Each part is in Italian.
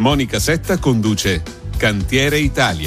Monica Setta conduce Cantiere Italia.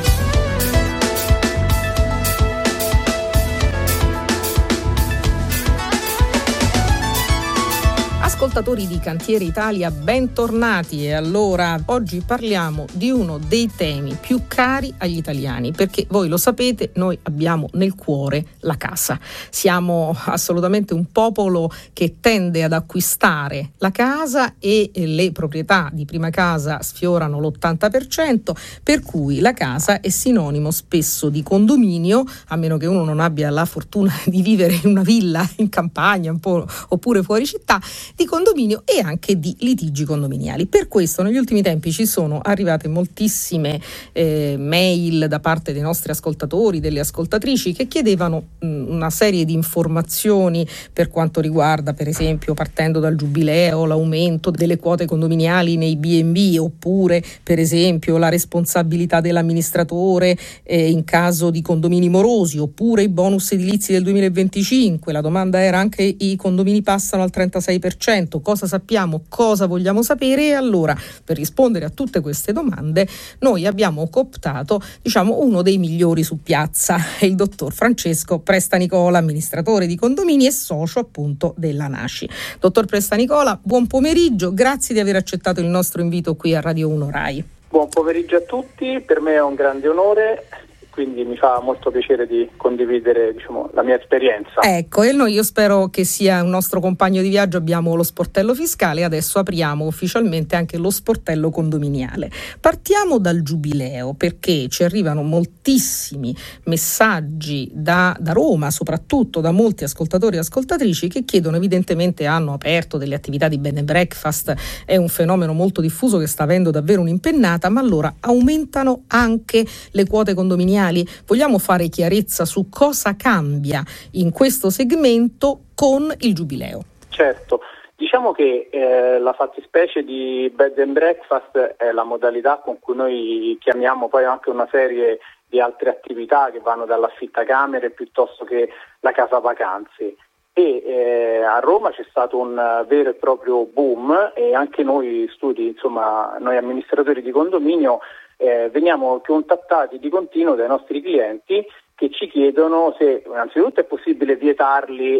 Ascoltatori di Cantiere Italia, bentornati. E allora oggi parliamo di uno dei temi più cari agli italiani, perché voi lo sapete, noi abbiamo nel cuore la casa. Siamo assolutamente un popolo che tende ad acquistare la casa e le proprietà di prima casa sfiorano l'80%, per cui la casa è sinonimo spesso di condominio, a meno che uno non abbia la fortuna di vivere in una villa in campagna un po' oppure fuori città, di condominio e anche di litigi condominiali. Per questo negli ultimi tempi ci sono arrivate moltissime mail da parte dei nostri ascoltatori, delle ascoltatrici, che chiedevano una serie di informazioni per quanto riguarda, per esempio, partendo dal giubileo, l'aumento delle quote condominiali nei B&B, oppure per esempio la responsabilità dell'amministratore in caso di condomini morosi, oppure i bonus edilizi del 2025. La domanda era anche: i condomini passano al 36%, cosa sappiamo, cosa vogliamo sapere? E allora, per rispondere a tutte queste domande, noi abbiamo cooptato, uno dei migliori su piazza, il dottor Francesco Prestanicola, amministratore di condomini e socio appunto della NACI. Dottor Prestanicola, buon pomeriggio, grazie di aver accettato il nostro invito qui a Radio 1 Rai. Buon pomeriggio a tutti, per me è un grande onore, quindi mi fa molto piacere di condividere la mia esperienza. Ecco, e io spero che sia un nostro compagno di viaggio. Abbiamo lo sportello fiscale e adesso apriamo ufficialmente anche lo sportello condominiale. Partiamo dal giubileo, perché ci arrivano moltissimi messaggi da Roma, soprattutto da molti ascoltatori e ascoltatrici che chiedono, evidentemente hanno aperto delle attività di bed and breakfast, è un fenomeno molto diffuso che sta avendo davvero un'impennata, ma allora aumentano anche le quote condominiali. Vogliamo fare chiarezza su cosa cambia in questo segmento con il giubileo? Certo, diciamo che la fattispecie di bed and breakfast è la modalità con cui noi chiamiamo poi anche una serie di altre attività che vanno dall'affittacamere piuttosto che la casa vacanze. E a Roma c'è stato un vero e proprio boom, e anche noi noi amministratori di condominio veniamo contattati di continuo dai nostri clienti che ci chiedono se innanzitutto è possibile vietarli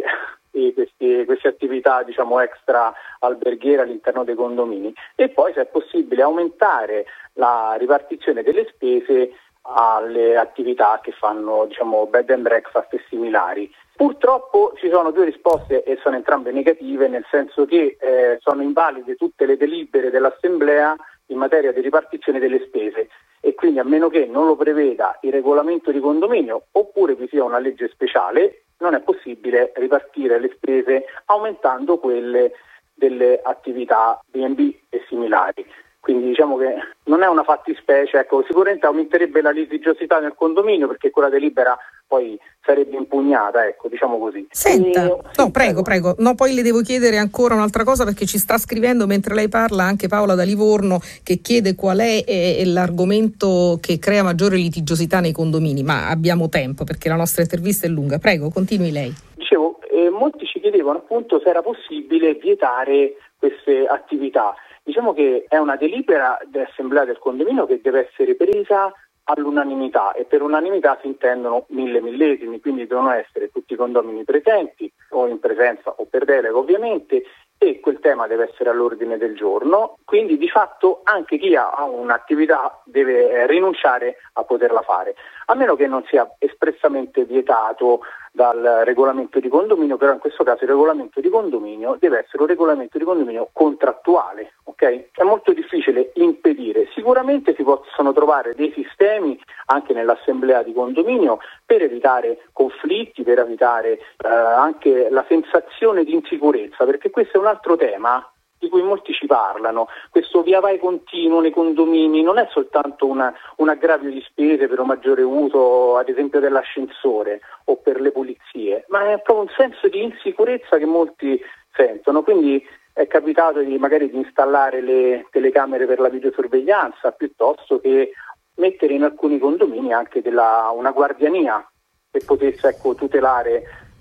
queste attività extra alberghiere all'interno dei condomini, e poi se è possibile aumentare la ripartizione delle spese alle attività che fanno bed and breakfast e similari. Purtroppo ci sono due risposte e sono entrambe negative, nel senso che sono invalide tutte le delibere dell'Assemblea in materia di ripartizione delle spese, e quindi a meno che non lo preveda il regolamento di condominio oppure vi sia una legge speciale, non è possibile ripartire le spese aumentando quelle delle attività B&B e similari. Quindi che non è una fattispecie, sicuramente aumenterebbe la litigiosità nel condominio perché quella delibera poi sarebbe impugnata, così. Senta, prego. No, poi le devo chiedere ancora un'altra cosa, perché ci sta scrivendo mentre lei parla anche Paola da Livorno, che chiede qual è l'argomento che crea maggiore litigiosità nei condomini, ma abbiamo tempo perché la nostra intervista è lunga. Prego, continui lei. Dicevo, molti ci chiedevano appunto se era possibile vietare queste attività. Diciamo che è una delibera dell'assemblea del condominio che deve essere presa all'unanimità, e per unanimità si intendono 1000 millesimi, quindi devono essere tutti i condomini presenti o in presenza o per delega ovviamente, e quel tema deve essere all'ordine del giorno. Quindi di fatto anche chi ha un'attività deve rinunciare a poterla fare, a meno che non sia espressamente vietato dal regolamento di condominio. Però in questo caso il regolamento di condominio deve essere un regolamento di condominio contrattuale, ok? È molto difficile impedire. Sicuramente si possono trovare dei sistemi anche nell'assemblea di condominio per evitare conflitti, per evitare anche la sensazione di insicurezza, perché questo è un altro tema di cui molti ci parlano. Questo via vai continuo nei condomini non è soltanto un aggravio di spese per un maggiore uso, ad esempio, dell'ascensore o per le pulizie, ma è proprio un senso di insicurezza che molti sentono. Quindi è capitato magari di installare le telecamere per la videosorveglianza, piuttosto che mettere in alcuni condomini anche una guardiania che potesse tutelare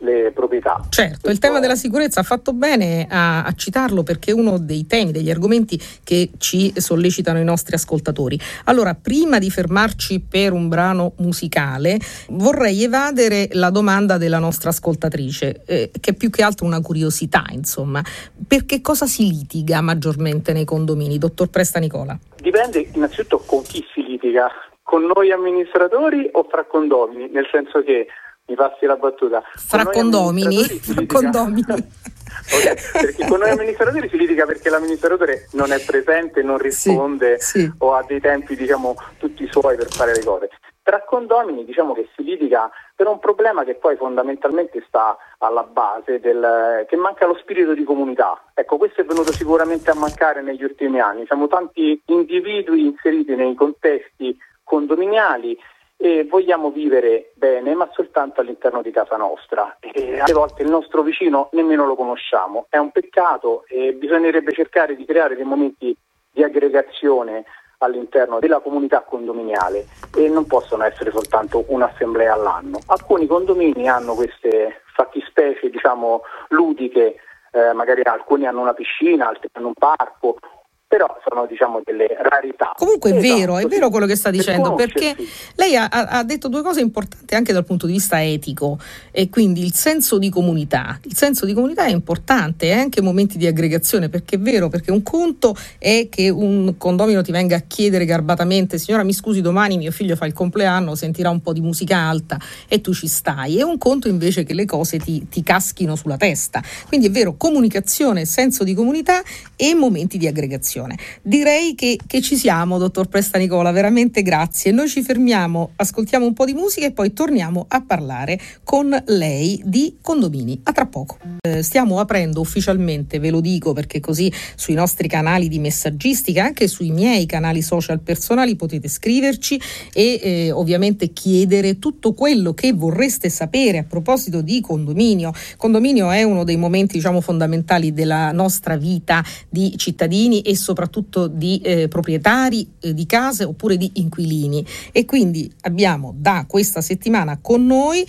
le proprietà. Certo, il tema della sicurezza ha fatto bene a citarlo, perché è uno dei temi, degli argomenti che ci sollecitano i nostri ascoltatori. Allora, prima di fermarci per un brano musicale, vorrei evadere la domanda della nostra ascoltatrice, che è più che altro una curiosità, insomma. Perché cosa si litiga maggiormente nei condomini, dottor Prestanicola? Dipende innanzitutto con chi si litiga, con noi amministratori o fra condomini, nel senso che, mi passi la battuta, fra condomini. Okay, perché con noi amministratori si litiga perché l'amministratore non è presente, non risponde, sì. O ha dei tempi tutti suoi per fare le cose. Tra condomini che si litiga per un problema che poi fondamentalmente sta alla base che manca lo spirito di comunità. Ecco, questo è venuto sicuramente a mancare negli ultimi anni. Siamo tanti individui inseriti nei contesti condominiali e vogliamo vivere bene, ma soltanto all'interno di casa nostra. E alle volte il nostro vicino nemmeno lo conosciamo. È un peccato e bisognerebbe cercare di creare dei momenti di aggregazione all'interno della comunità condominiale e non possono essere soltanto un'assemblea all'anno. Alcuni condomini hanno queste fattispecie ludiche, magari alcuni hanno una piscina, altri hanno un parco, però sono delle rarità. Comunque è vero quello che sta dicendo, perché lei ha detto due cose importanti anche dal punto di vista etico, e quindi il senso di comunità. Il senso di comunità è importante, è anche momenti di aggregazione, perché è vero, perché un conto è che un condomino ti venga a chiedere garbatamente: signora, mi scusi, domani mio figlio fa il compleanno, sentirà un po' di musica alta e tu ci stai, e un conto invece che le cose ti caschino sulla testa. Quindi è vero, comunicazione, senso di comunità e momenti di aggregazione. Direi che ci siamo, dottor Prestanicola, veramente grazie. Noi ci fermiamo, ascoltiamo un po' di musica e poi torniamo a parlare con lei di condomini. A tra poco. Stiamo aprendo ufficialmente, ve lo dico perché così sui nostri canali di messaggistica, anche sui miei canali social personali, potete scriverci e ovviamente chiedere tutto quello che vorreste sapere a proposito di condominio. Condominio è uno dei momenti fondamentali della nostra vita di cittadini e soprattutto di proprietari di case oppure di inquilini, e quindi abbiamo da questa settimana con noi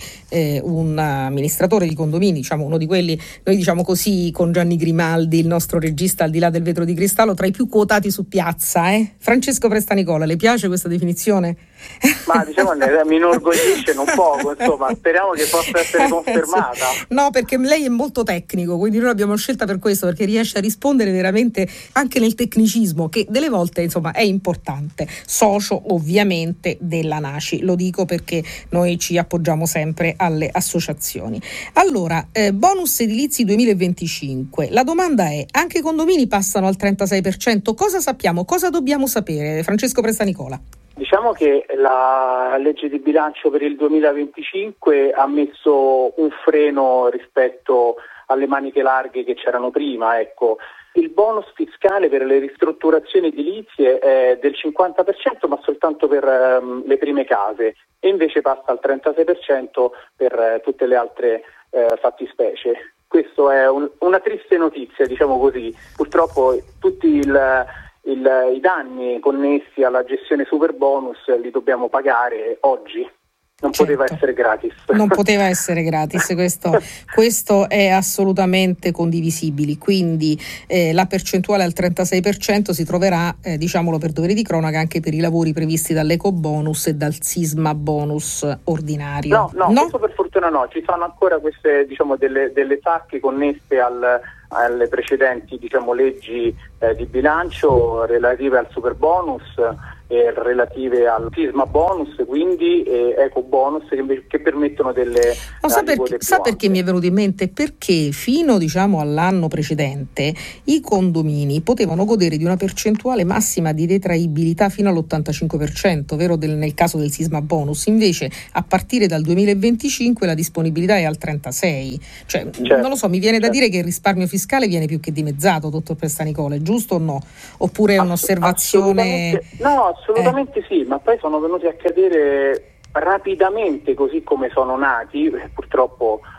un amministratore di condomini, uno di quelli, noi così con Gianni Grimaldi, il nostro regista al di là del vetro di cristallo, tra i più quotati su piazza. Francesco Prestanicola, le piace questa definizione? Ma mi inorgoglisce un poco, insomma, speriamo che possa essere confermata. No, perché lei è molto tecnico, quindi noi l'abbiamo scelta per questo, perché riesce a rispondere veramente anche nel tecnicismo, che delle volte è importante, socio ovviamente della NACI, lo dico perché noi ci appoggiamo sempre alle associazioni. Allora, bonus edilizi 2025, la domanda è: anche i condomini passano al 36%? Cosa sappiamo, cosa dobbiamo sapere, Francesco Prestanicola? Diciamo che la legge di bilancio per il 2025 ha messo un freno rispetto alle maniche larghe che c'erano prima. Ecco, il bonus fiscale per le ristrutturazioni edilizie è del 50%, ma soltanto per le prime case, e invece passa al 36% per tutte le altre fattispecie. Questo è una triste notizia, così. Purtroppo tutti i danni connessi alla gestione superbonus li dobbiamo pagare oggi. Non poteva essere gratis. Non poteva essere gratis, questo è assolutamente condivisibile. Quindi la percentuale al 36% si troverà, diciamolo per dovere di cronaca, anche per i lavori previsti dall'ecobonus e dal sisma bonus ordinario. No, questo per fortuna no. Ci sono ancora queste delle sacche connesse alle precedenti leggi di bilancio relative al superbonus e relative al sisma bonus, quindi eco bonus, che permettono delle sa perché mi è venuto in mente? Perché fino all'anno precedente i condomini potevano godere di una percentuale massima di detraibilità fino all'85%, vero, nel caso del sisma bonus. Invece a partire dal 2025 la disponibilità è al 36%. Certo. Non lo so, mi viene da dire che il risparmio fiscale viene più che dimezzato, dottor Prestanicola, giusto o no? Oppure è un'osservazione? No, assolutamente sì, ma poi sono venuti a cadere rapidamente, così come sono nati. Purtroppo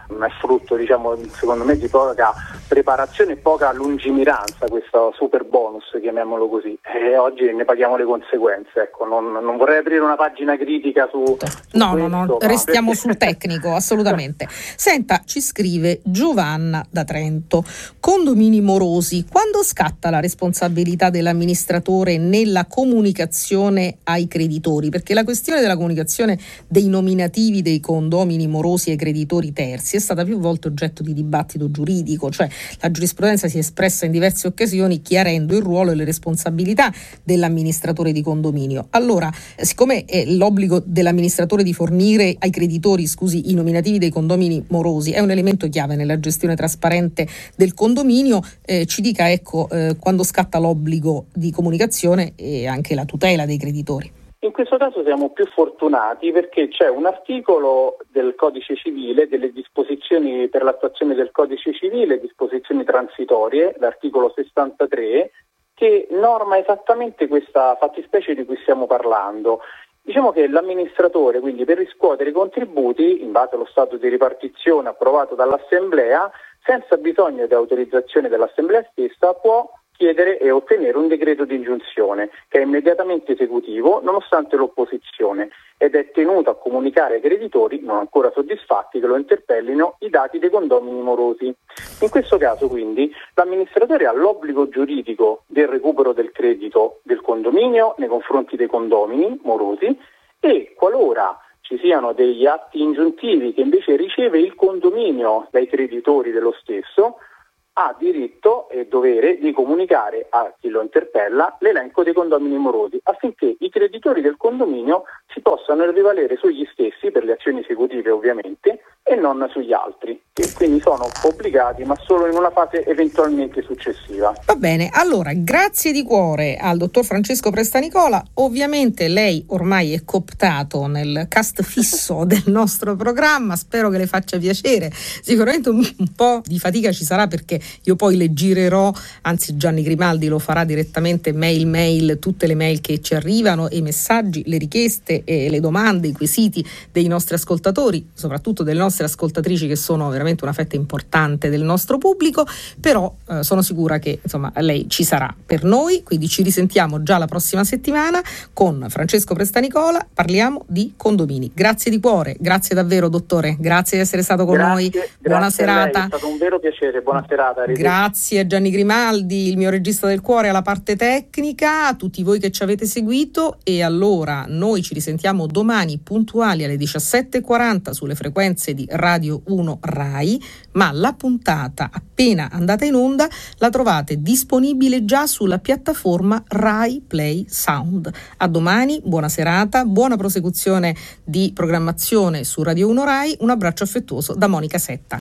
è frutto, diciamo, secondo me di poca preparazione e poca lungimiranza questo super bonus, chiamiamolo così, e oggi ne paghiamo le conseguenze. Ecco, non vorrei aprire una pagina critica su no, restiamo sul tecnico, assolutamente. Senta, ci scrive Giovanna da Trento: condomini morosi, quando scatta la responsabilità dell'amministratore nella comunicazione ai creditori? Perché la questione della comunicazione dei nominativi dei condomini morosi ai creditori terzi è stata più volte oggetto di dibattito giuridico, cioè la giurisprudenza si è espressa in diverse occasioni chiarendo il ruolo e le responsabilità dell'amministratore di condominio. Allora, siccome l'obbligo dell'amministratore di fornire ai creditori, i nominativi dei condomini morosi è un elemento chiave nella gestione trasparente del condominio, ci dica quando scatta l'obbligo di comunicazione e anche la tutela dei creditori. In questo caso siamo più fortunati perché c'è un articolo del Codice Civile, delle disposizioni per l'attuazione del Codice Civile, disposizioni transitorie, l'articolo 63, che norma esattamente questa fattispecie di cui stiamo parlando. Diciamo che l'amministratore, quindi, per riscuotere i contributi, in base allo stato di ripartizione approvato dall'Assemblea, senza bisogno di autorizzazione dell'Assemblea stessa, può chiedere e ottenere un decreto di ingiunzione che è immediatamente esecutivo nonostante l'opposizione ed è tenuto a comunicare ai creditori non ancora soddisfatti che lo interpellino i dati dei condomini morosi. In questo caso quindi l'amministratore ha l'obbligo giuridico del recupero del credito del condominio nei confronti dei condomini morosi e qualora ci siano degli atti ingiuntivi che invece riceve il condominio dai creditori dello stesso, ha diritto e dovere di comunicare a chi lo interpella l'elenco dei condomini morosi affinché i creditori del condominio si possano rivalere sugli stessi per le azioni esecutive ovviamente e non sugli altri, che quindi sono obbligati ma solo in una fase eventualmente successiva. Va bene, allora grazie di cuore al dottor Francesco Prestanicola. Ovviamente lei ormai è cooptato nel cast fisso del nostro programma, spero che le faccia piacere. Sicuramente un po' di fatica ci sarà perché io poi le girerò, anzi Gianni Grimaldi lo farà direttamente mail, tutte le mail che ci arrivano, e i messaggi, le richieste e le domande, i quesiti dei nostri ascoltatori, soprattutto delle nostre ascoltatrici che sono veramente una fetta importante del nostro pubblico, però sono sicura che lei ci sarà per noi, quindi ci risentiamo già la prossima settimana con Francesco Prestanicola, parliamo di condomini. Grazie di cuore, grazie davvero dottore, grazie di essere stato con noi, buona serata. È stato un vero piacere, buona serata. Grazie a Gianni Grimaldi, il mio regista del cuore, alla parte tecnica, a tutti voi che ci avete seguito, e allora noi ci risentiamo domani puntuali alle 17:40 sulle frequenze di Radio 1 Rai, ma la puntata appena andata in onda la trovate disponibile già sulla piattaforma Rai Play Sound. A domani, buona serata, buona prosecuzione di programmazione su Radio 1 Rai, un abbraccio affettuoso da Monica Setta.